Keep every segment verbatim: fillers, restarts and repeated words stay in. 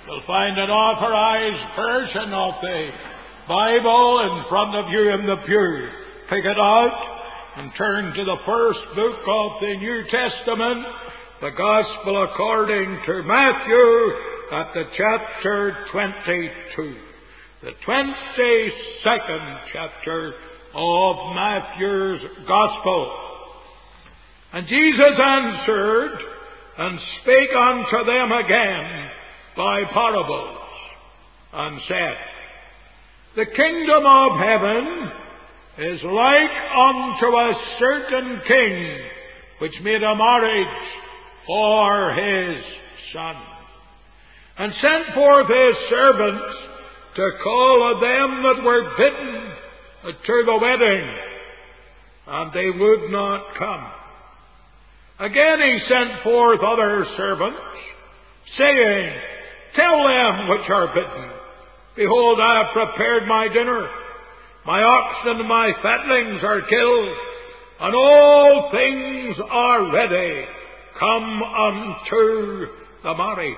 You'll find an authorized version of the Bible in front of you in the pew. Pick it out and turn to the first book of the New Testament, the Gospel according to Matthew, at the chapter twenty-two. The twenty-second chapter of Matthew's Gospel. And Jesus answered and spake unto them again by parables, and said, The kingdom of heaven is like unto a certain king, which made a marriage for his son, and sent forth his servants to call them that were bidden to the wedding, and they would not come. Again he sent forth other servants, saying, Tell them which are bidden, Behold, I have prepared my dinner. My oxen and my fatlings are killed, and all things are ready. Come unto the marriage.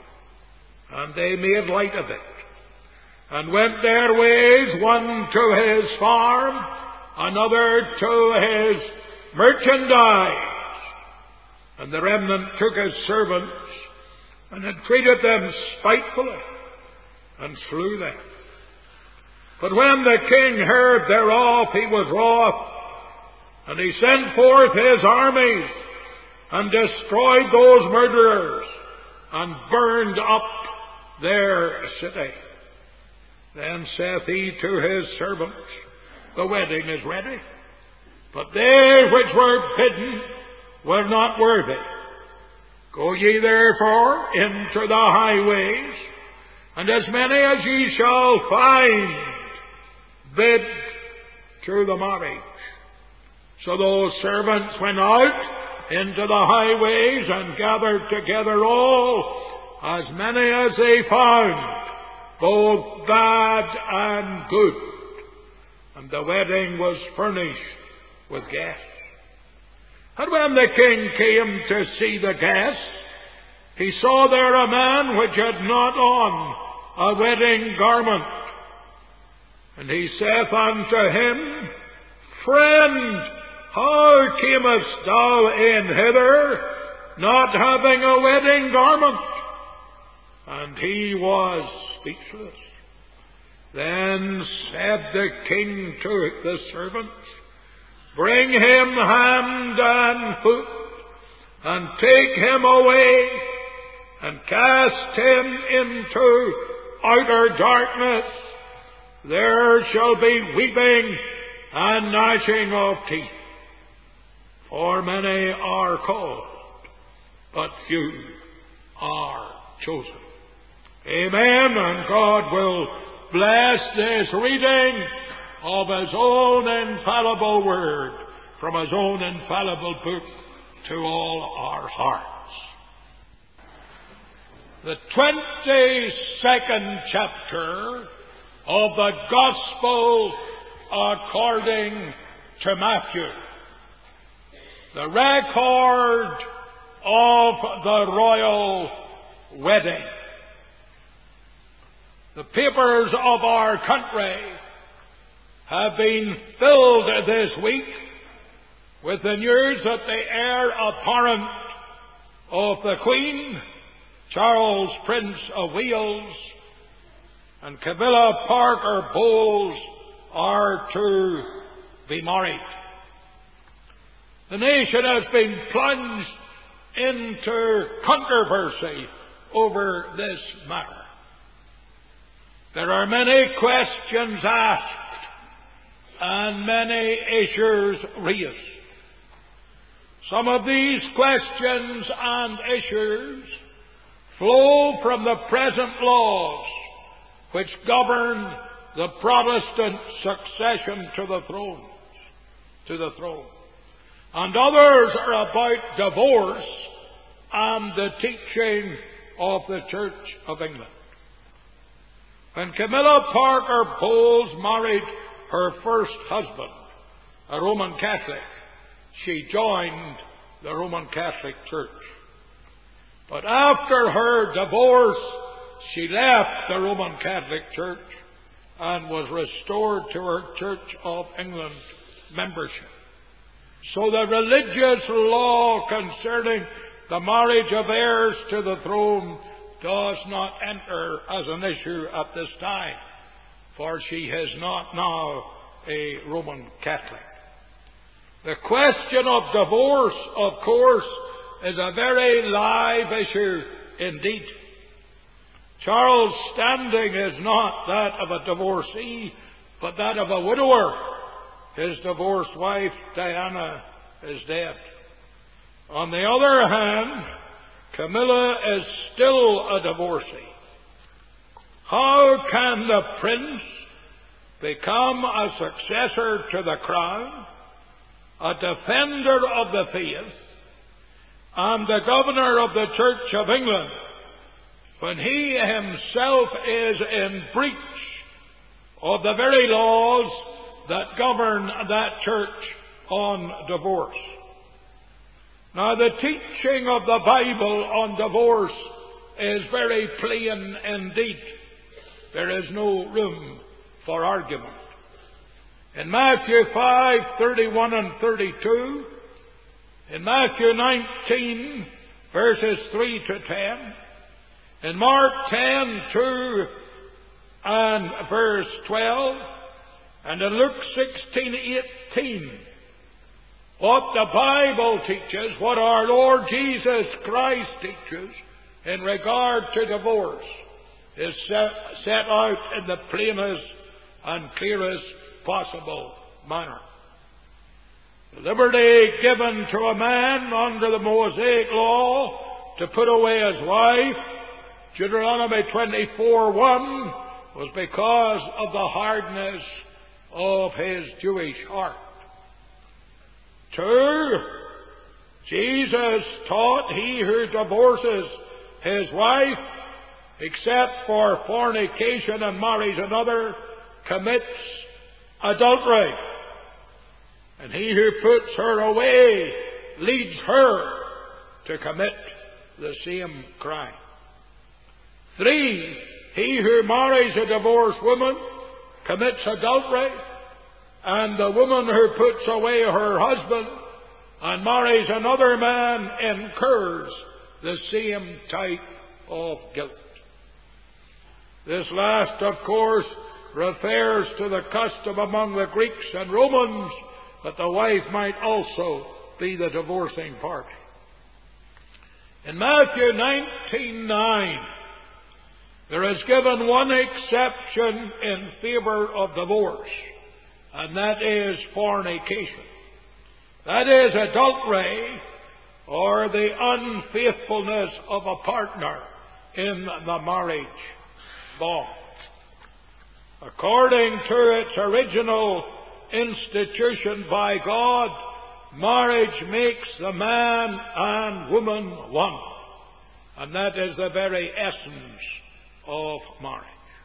And they made light of it, and went their ways, one to his farm, another to his merchandise. And the remnant took his servants, and entreated them spitefully, and slew them. But when the king heard thereof, he was wroth, and he sent forth his armies, and destroyed those murderers, and burned up their city. Then saith he to his servants, The wedding is ready, but they which were bidden were not worthy. Go ye therefore into the highways, and as many as ye shall find, bid to the marriage. So those servants went out into the highways, and gathered together all, as many as they found, both bad and good. And the wedding was furnished with guests. And when the king came to see the guests, he saw there a man which had not on a wedding garment. And he saith unto him, Friend, how camest thou in hither, not having a wedding garment? And he was speechless. Then said the king to the servants, Bring him hand and foot, and take him away, and cast him into outer darkness. There shall be weeping and gnashing of teeth. For many are called, but few are chosen. Amen. And God will bless this reading of His own infallible word from His own infallible book to all our hearts. The twenty-second chapter of the Gospel according to Matthew. The record of the royal wedding. The papers of our country have been filled this week with the news that the heir apparent of the Queen, Charles, Prince of Wales, and Camilla Parker Bowles are to be married. The nation has been plunged into controversy over this matter. There are many questions asked and many issues raised. Some of these questions and issues flow from the present laws which govern the Protestant succession to the throne, to the throne. And others are about divorce and the teaching of the Church of England. When Camilla Parker Bowles married her first husband, a Roman Catholic, she joined the Roman Catholic Church. But after her divorce, she left the Roman Catholic Church and was restored to her Church of England membership. So the religious law concerning the marriage of heirs to the throne does not enter as an issue at this time, for she is not now a Roman Catholic. The question of divorce, of course, is a very live issue indeed. Charles' standing is not that of a divorcee, but that of a widower. His divorced wife, Diana, is dead. On the other hand, Camilla is still a divorcee. How can the prince become a successor to the crown, a defender of the faith, and the governor of the Church of England, when he himself is in breach of the very laws that govern that church on divorce? Now, the teaching of the Bible on divorce is very plain indeed. There is no room for argument. In Matthew five, thirty-one and thirty-two, in Matthew nineteen, verses three to ten, in Mark ten, two and verse twelve, and in Luke sixteen, eighteen, what the Bible teaches, what our Lord Jesus Christ teaches in regard to divorce, is set, set out in the plainest and clearest possible manner. The liberty given to a man under the Mosaic law to put away his wife, Deuteronomy twenty-four, one, was because of the hardness of his Jewish heart. Two, Jesus taught he who divorces his wife, except for fornication and marries another, commits adultery. And he who puts her away leads her to commit the same crime. Three, he who marries a divorced woman commits adultery, and the woman who puts away her husband and marries another man incurs the same type of guilt. This last, of course, refers to the custom among the Greeks and Romans that the wife might also be the divorcing party. In Matthew nineteen, nine, there is given one exception in favor of divorce, and that is fornication. That is adultery, or the unfaithfulness of a partner in the marriage bond. According to its original institution by God, marriage makes the man and woman one. And that is the very essence of marriage.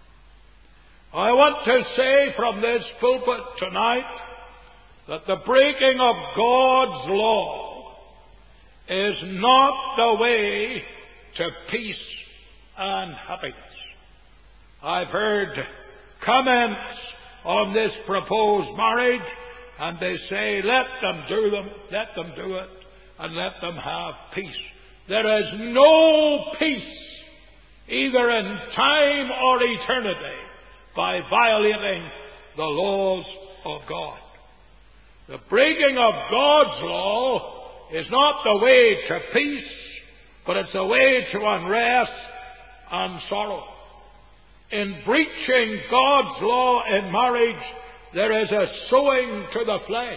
I want to say from this pulpit tonight that the breaking of God's law is not the way to peace and happiness. I've heard comments on this proposed marriage, and they say, let them do them, let them do it, and let them have peace. There is no peace, either in time or eternity, by violating the laws of God. The breaking of God's law is not the way to peace, but it's a way to unrest and sorrow. In breaching God's law in marriage, there is a sowing to the flesh.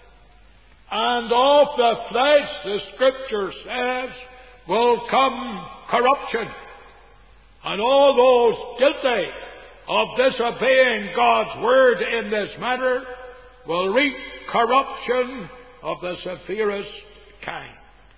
And of the flesh, the Scripture says, will come corruption. And all those guilty of disobeying God's word in this matter will reap corruption of the severest kind.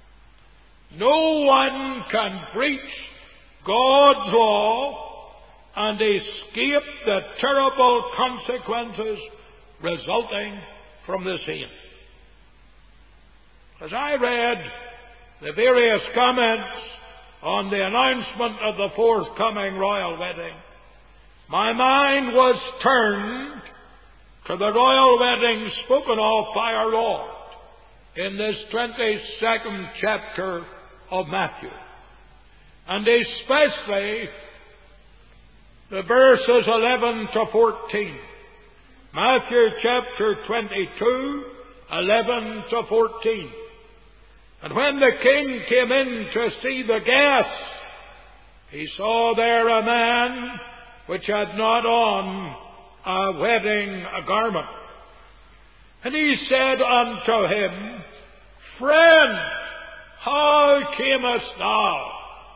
No one can breach God's law and escape the terrible consequences resulting from the same. As I read the various comments on the announcement of the forthcoming royal wedding, my mind was turned to the royal wedding spoken of by our Lord in this twenty-second chapter of Matthew, and especially the verses eleven to fourteen. Matthew chapter twenty-two, eleven to fourteen. And when the king came in to see the guests, he saw there a man which had not on a wedding garment. And he said unto him, Friend, how camest thou,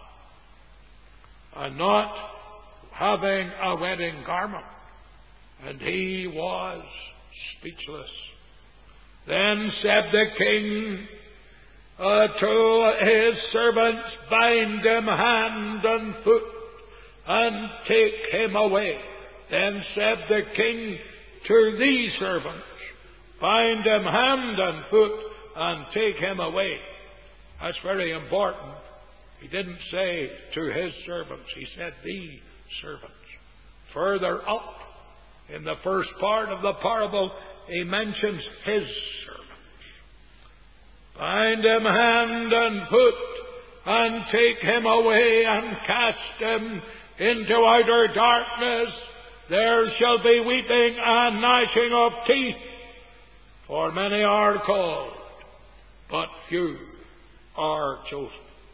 and not having a wedding garment? And he was speechless. Then said the king uh, to his servants, Bind him hand and foot, and take him away. Then said the king to these servants, Bind him hand and foot, and take him away. That's very important. He didn't say to his servants, he said the servants. Further up in the first part of the parable, he mentions his servants. Bind him hand and foot, and take him away, and cast him into outer darkness. There shall be weeping and gnashing of teeth, for many are called, but few are chosen.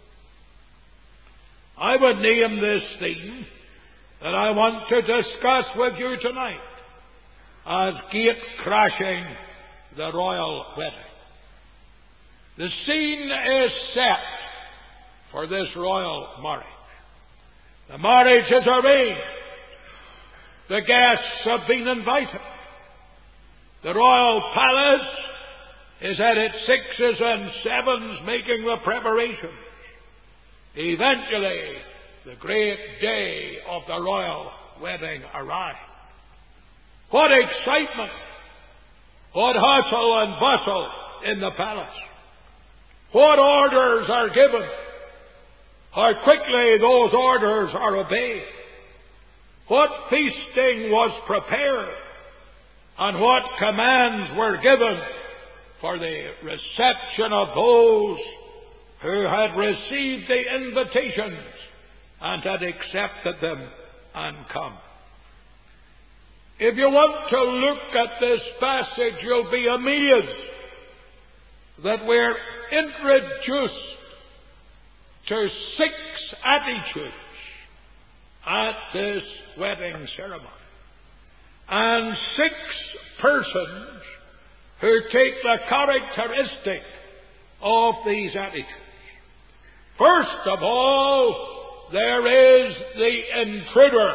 I would name this theme that I want to discuss with you tonight as gate crashing the royal wedding. The scene is set for this royal marriage. The marriage is arranged. The guests have been invited. The royal palace is at its sixes and sevens making the preparations. Eventually, the great day of the royal wedding arrived. What excitement! What hustle and bustle in the palace! What orders are given! How quickly those orders are obeyed! What feasting was prepared! And what commands were given for the reception of those who had received the invitations and had accepted them and come. If you want to look at this passage, you'll be amazed that we're introduced to six attitudes at this wedding ceremony, and six persons who take the characteristic of these attitudes. First of all, there is the intruder.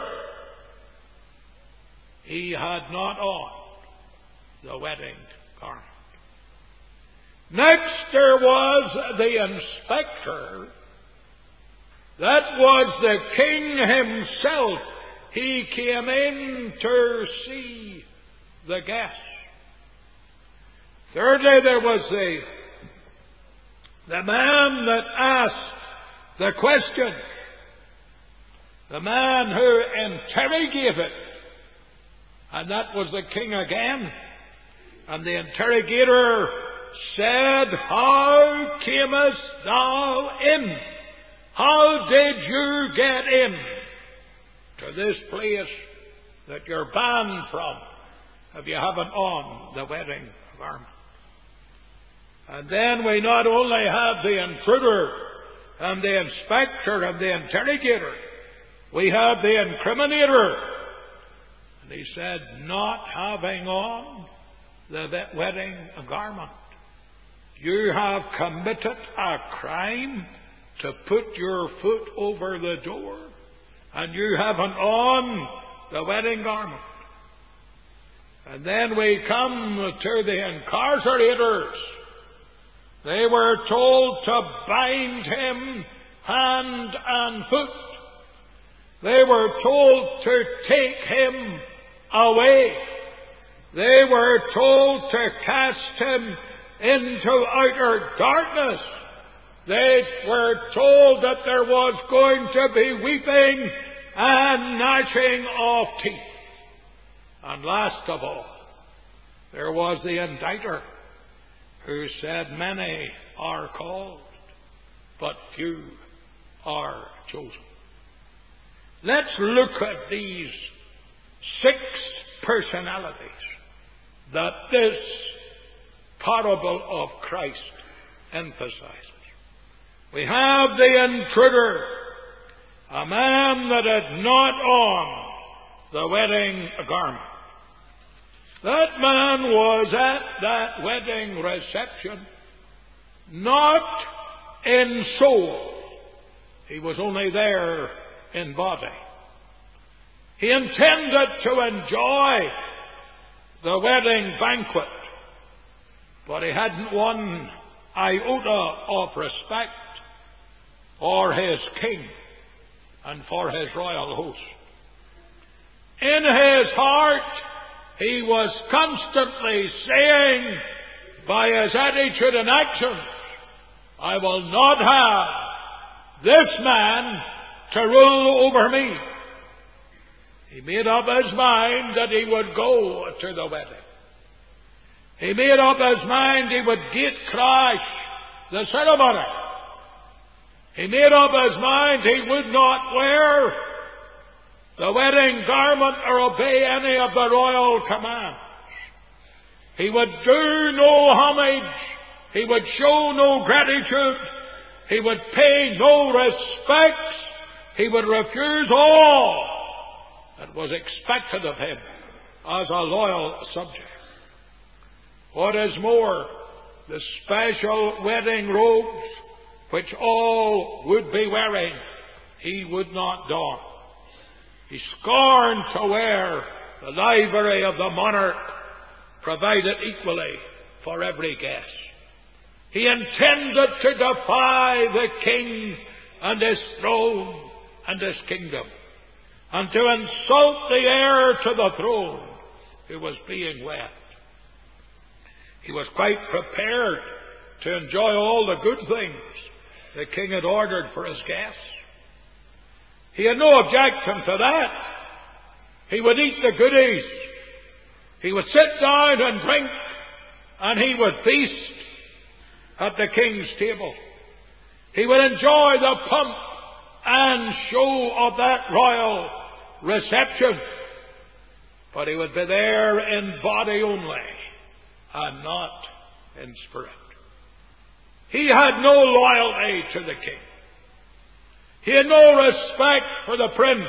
He had not on the wedding garment. Next, there was the inspector. That was the king himself. He came in to see the guests. Thirdly, there was the, the man that asked the question. The man who interrogated. And that was the king again. And the interrogator said, How camest thou in? How did you get in to this place that you're banned from if you haven't on the wedding garment? And then we not only have the intruder and the inspector and the interrogator, we have the incriminator. And he said, not having on the wedding garment. You have committed a crime to put your foot over the door, and you haven't on the wedding garment. And then we come to the incarcerators. They were told to bind him hand and foot. They were told to take him away. They were told to cast him into outer darkness. They were told that there was going to be weeping and gnashing of teeth. And last of all, there was the indicter who said, many are called, but few are chosen. Let's look at these six personalities that this parable of Christ emphasizes. We have the intruder, a man that had not on the wedding garment. That man was at that wedding reception not in soul. He was only there in body. He intended to enjoy the wedding banquet, but he hadn't one iota of respect for his king and for his royal host. In his heart, he was constantly saying, by his attitude and actions, I will not have this man to rule over me. He made up his mind that he would go to the wedding. He made up his mind he would gate crash the ceremony. He made up his mind he would not wear the wedding garment or obey any of the royal commands. He would do no homage. He would show no gratitude. He would pay no respects. He would refuse all that was expected of him as a loyal subject. What is more, the special wedding robes which all would be wearing, he would not don. He scorned to wear the livery of the monarch, provided equally for every guest. He intended to defy the king and his throne and his kingdom, and to insult the heir to the throne who was being wed. He was quite prepared to enjoy all the good things the king had ordered for his guests. He had no objection to that. He would eat the goodies. He would sit down and drink, and he would feast at the king's table. He would enjoy the pomp and show of that royal reception, but he would be there in body only and not in spirit. He had no loyalty to the king. He had no respect for the prince.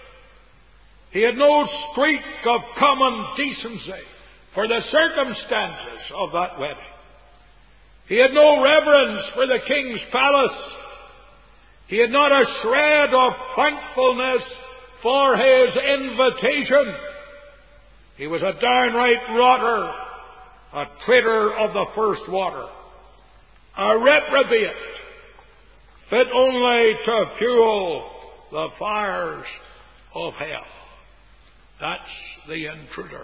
He had no streak of common decency for the circumstances of that wedding. He had no reverence for the king's palace. He had not a shred of thankfulness for his invitation. He was a downright rotter, a traitor of the first water, a reprobate, fit only to fuel the fires of hell. That's the intruder.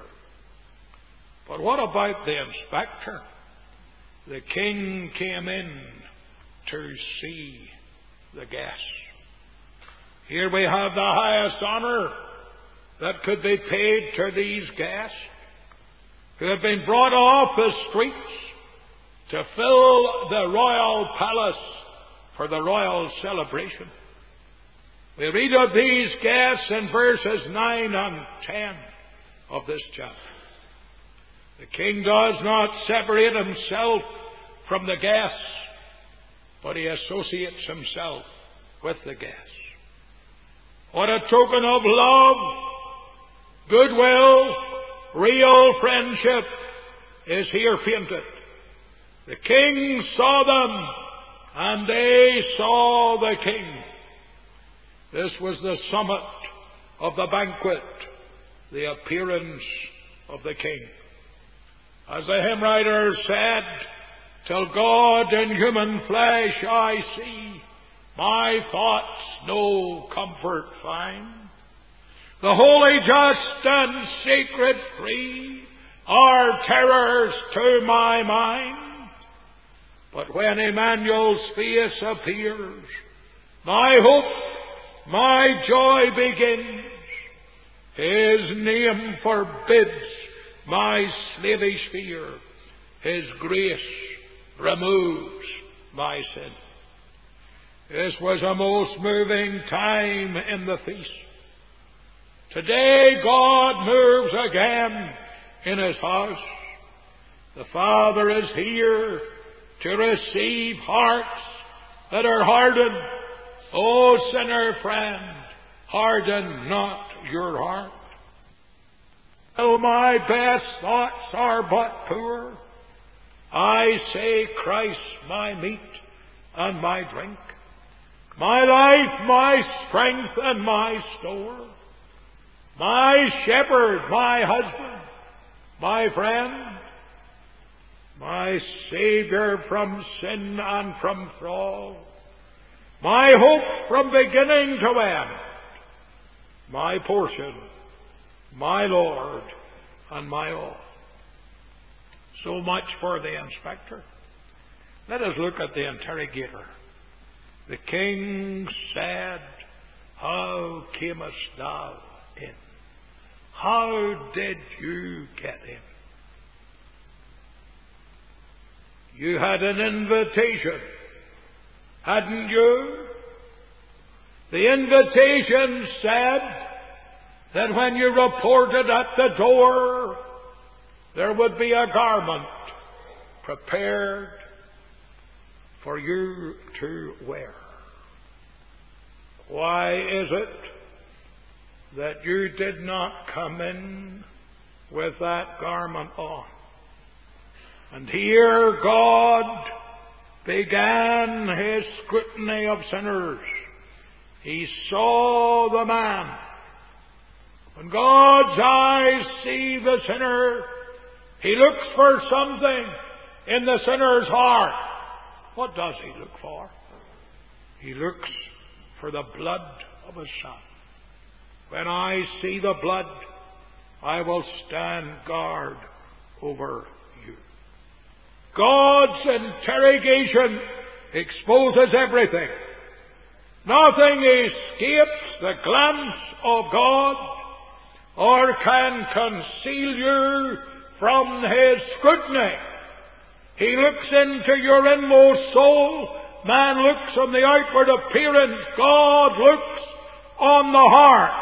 But what about the inspector? The king came in to see the guests. Here we have the highest honor that could be paid to these guests who had been brought off the streets to fill the royal palace for the royal celebration. We read of these guests in verses nine and ten of this chapter. The king does not separate himself from the guests, but he associates himself with the guests. What a token of love, goodwill, real friendship is here painted. The king saw them, and they saw the king. This was the summit of the banquet, the appearance of the king. As the hymn writer said, till God in human flesh I see, my thoughts no comfort find. The holy, just, and sacred free are terrors to my mind. But when Emmanuel's face appears, my hope, my joy begins. His name forbids my slavish fear. His grace removes my sin. This was a most moving time in the feast. Today God moves again in His house. The Father is here to receive hearts that are hardened. O sinner friend, harden not your heart. Though my best thoughts are but poor, I say Christ my meat and my drink, my life, my strength, and my store, my shepherd, my husband, my friend, my Saviour from sin and from thrall, my hope from beginning to end, my portion, my Lord, and my all. So much for the inspector. Let us look at the interrogator. The king said, How camest thou in? How did you get in? You had an invitation, hadn't you? The invitation said that when you reported at the door, there would be a garment prepared for you to wear. Why is it that you did not come in with that garment on? And here God began His scrutiny of sinners. He saw the man. When God's eyes see the sinner, He looks for something in the sinner's heart. What does He look for? He looks for the blood of His Son. When I see the blood, I will stand guard over you. God's interrogation exposes everything. Nothing escapes the glance of God or can conceal you from His scrutiny. He looks into your inmost soul. Man looks on the outward appearance. God looks on the heart.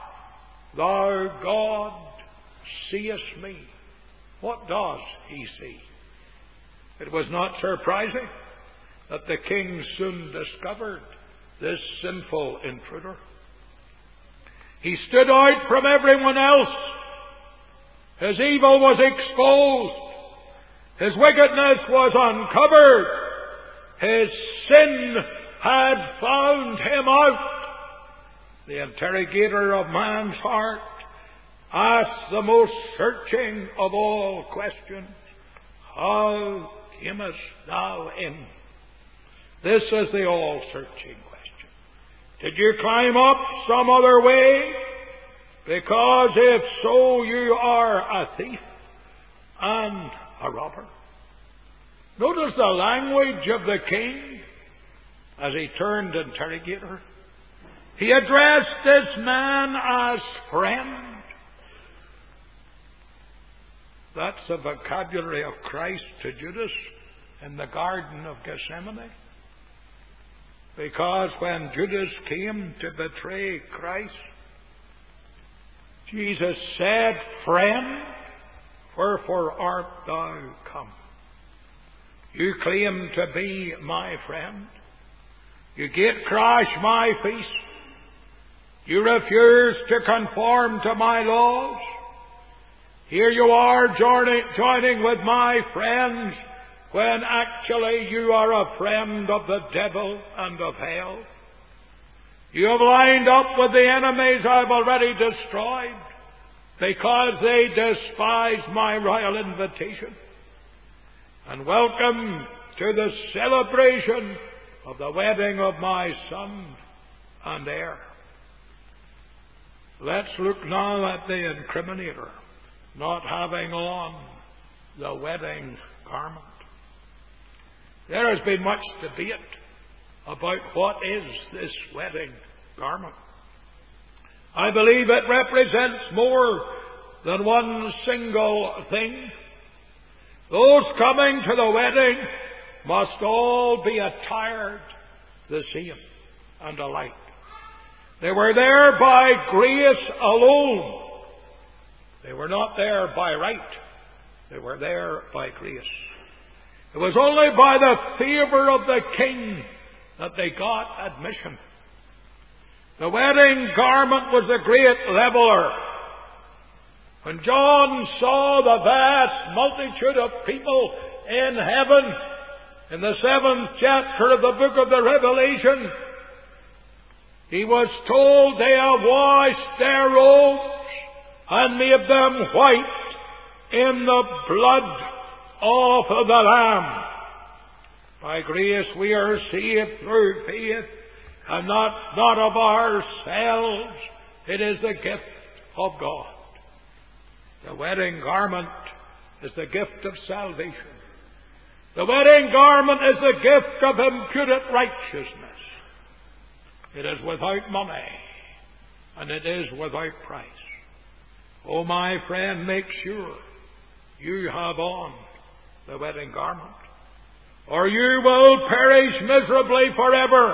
Thou, God, seest me. What does He see? It was not surprising that the king soon discovered this sinful intruder. He stood out from everyone else. His evil was exposed. His wickedness was uncovered. His sin had found him out. The interrogator of man's heart asked the most searching of all questions. How camest thou in? This is the all-searching question. Did you climb up some other way? Because if so, you are a thief and a robber. Notice the language of the king as he turned interrogator. He addressed this man as friend. That's the vocabulary of Christ to Judas in the Garden of Gethsemane. Because when Judas came to betray Christ, Jesus said, Friend, wherefore art thou come? You claim to be my friend. You gate crash my feast. You refuse to conform to my laws. Here you are joining, joining with my friends when actually you are a friend of the devil and of hell. You have lined up with the enemies I've already destroyed because they despise my royal invitation. And welcome to the celebration of the wedding of my son and heir. Let's look now at the incriminator not having on the wedding garment. There has been much debate about what is this wedding garment. I believe it represents more than one single thing. Those coming to the wedding must all be attired the same and alike. They were there by grace alone. They were not there by right. They were there by grace. It was only by the favour of the King that they got admission. The wedding garment was the great leveller. When John saw the vast multitude of people in heaven, in the seventh chapter of the book of the Revelation, he was told they have washed their robes and made them white in the blood of the Lamb. By grace we are saved through faith, and not, not of ourselves. It is the gift of God. The wedding garment is the gift of salvation. The wedding garment is the gift of imputed righteousness. It is without money, and it is without price. Oh, my friend, make sure you have on the wedding garment, or you will perish miserably forever.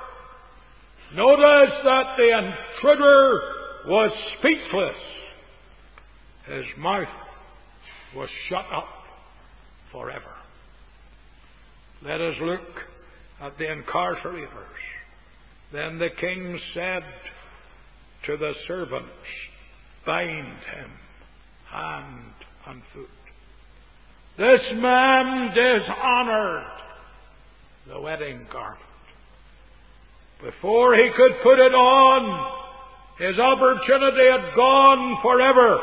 Notice that the intruder was speechless. His mouth was shut up forever. Let us look at the incarcerators. Then the king said to the servants, bind him hand and foot. This man dishonoured the wedding garment. Before he could put it on, his opportunity had gone forever.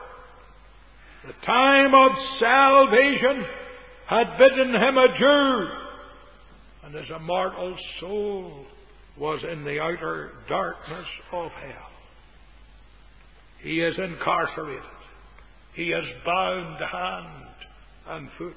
The time of salvation had bidden him adieu, and his immortal soul was in the outer darkness of hell. He is incarcerated. He is bound hand and foot.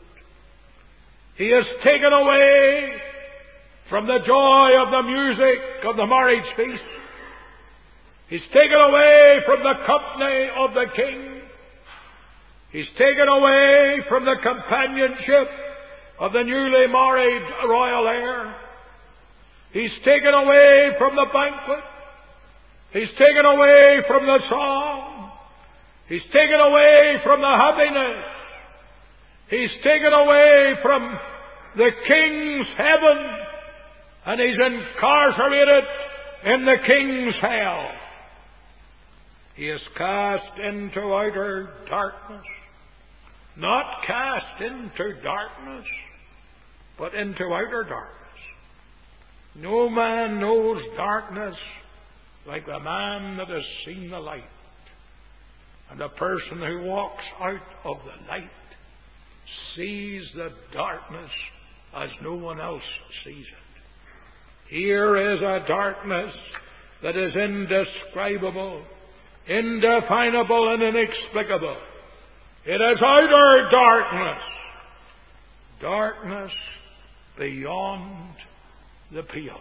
He is taken away from the joy of the music of the marriage feast. He's taken away from the company of the king. He's taken away from the companionship of the newly married royal heir. He's taken away from the banquet. He's taken away from the song. He's taken away from the happiness. He's taken away from the king's heaven, and he's incarcerated in the king's hell. He is cast into outer darkness. Not cast into darkness, but into outer darkness. No man knows darkness like the man that has seen the light. And the person who walks out of the light sees the darkness as no one else sees it. Here is a darkness that is indescribable, indefinable, and inexplicable. It is outer darkness, darkness beyond the pale.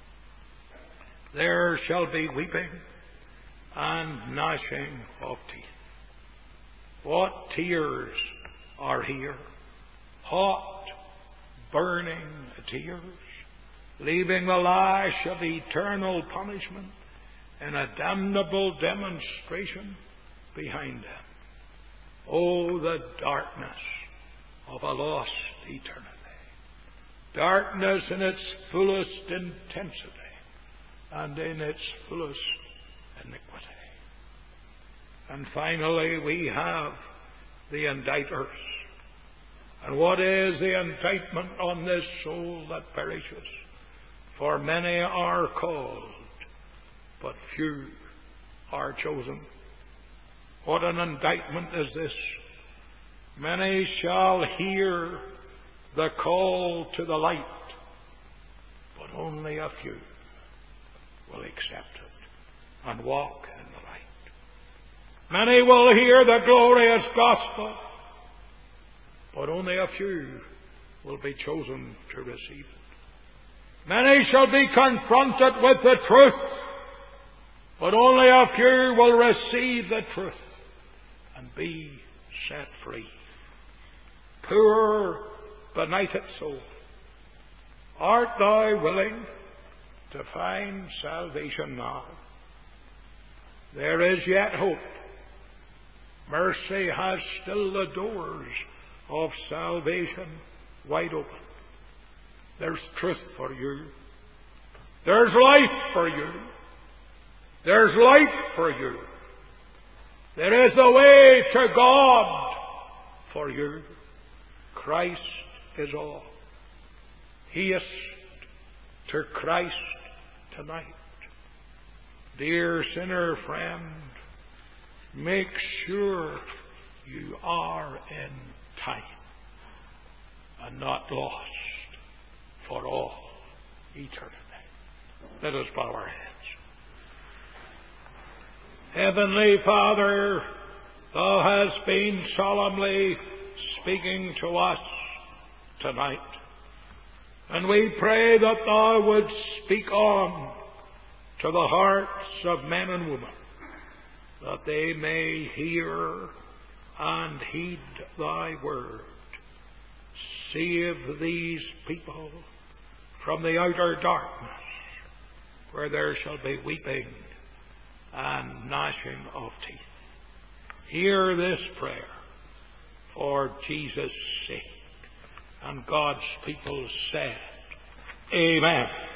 There shall be weeping and gnashing of teeth. What tears are here? Hot, burning tears, leaving the lash of eternal punishment in a damnable demonstration behind them. Oh, the darkness of a lost eternity. Darkness in its fullest intensity and in its fullest iniquity. And finally, we have the indictors. And what is the indictment on this soul that perishes? For many are called, but few are chosen. What an indictment is this! Many shall hear the call to the light, but only a few will accept it and walk in the light. Many will hear the glorious gospel, but only a few will be chosen to receive it. Many shall be confronted with the truth, but only a few will receive the truth and be set free. Poor, benighted soul, art thou willing to find salvation now? There is yet hope. Mercy has still the doors of salvation wide open. There's truth for you. There's life for you. There's light for you. There is a way to God for you. Christ is all. Haste to Christ tonight. Dear sinner friend, make sure you are in time and not lost for all eternity. Let us bow our heads. Heavenly Father, Thou hast been solemnly speaking to us tonight, and we pray that Thou wouldst speak on to the hearts of men and women, that they may hear and heed Thy word. Save these people from the outer darkness, where there shall be weeping and gnashing of teeth. Hear this prayer for Jesus' sake. And God's people said, Amen.